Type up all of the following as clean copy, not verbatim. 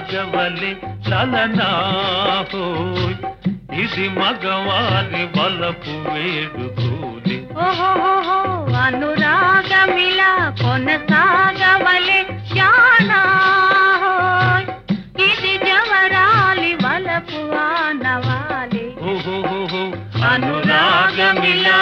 సాగవలె లలనా హోయ్ ఇది మగవారి వలపు వేడుకోలే ఓహో అనురాగమిలా కొనసాగవలె జానా హోయ్ ఇది జవరాలి వలపు ఆనవాలే ఓహో అనురాగమిలా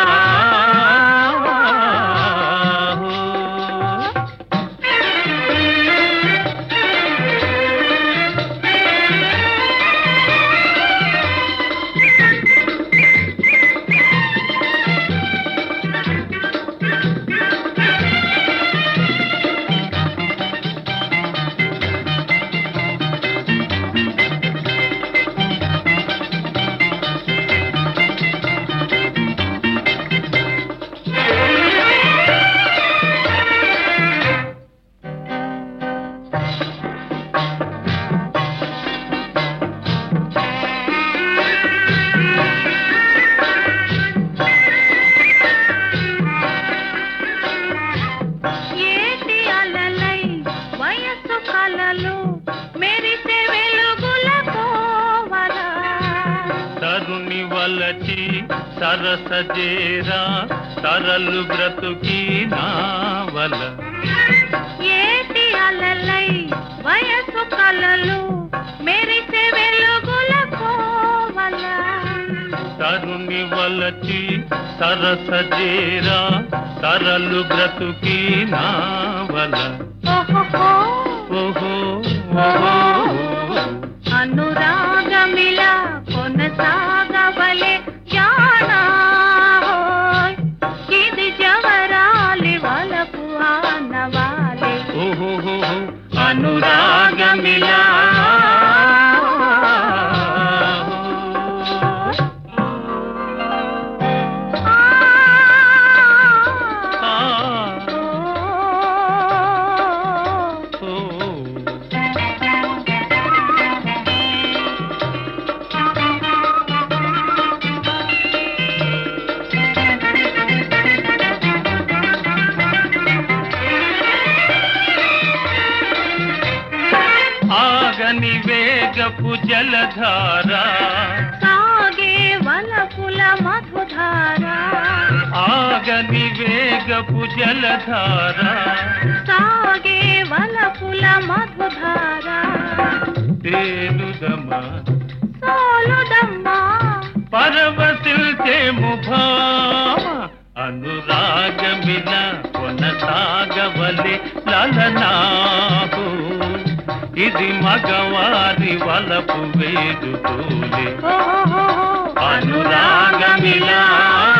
తరుణి వలచి సరసజేరా తరలు బ్రతుకి నావల ఏటి అలలై వయసు కలలు మెరిసే వెలుగుల కోవల తరుణి వలచి సరసజేరా తరలు బ్రతుకి నావల ఓహో అనురాగమిలా కొనసాగవలె జానా హోయ్ ఇది జవరాలి వలపు ఆనవాలే ఓహో అనురాగమిలా ఆగని వేగపు జలధార సాగే వలపుల మధుధార ఆగని వేగపు జలధార సాగే వలపుల మధుధార తేలుదమా సోలుదమ్మా పరవశిల్చేము భామ అనురాగమిలా కొనసాగవలె లలనా హోయ్ ఇది మగవారి వలపు వేడుకోలే ఓహో అనురాగమిలా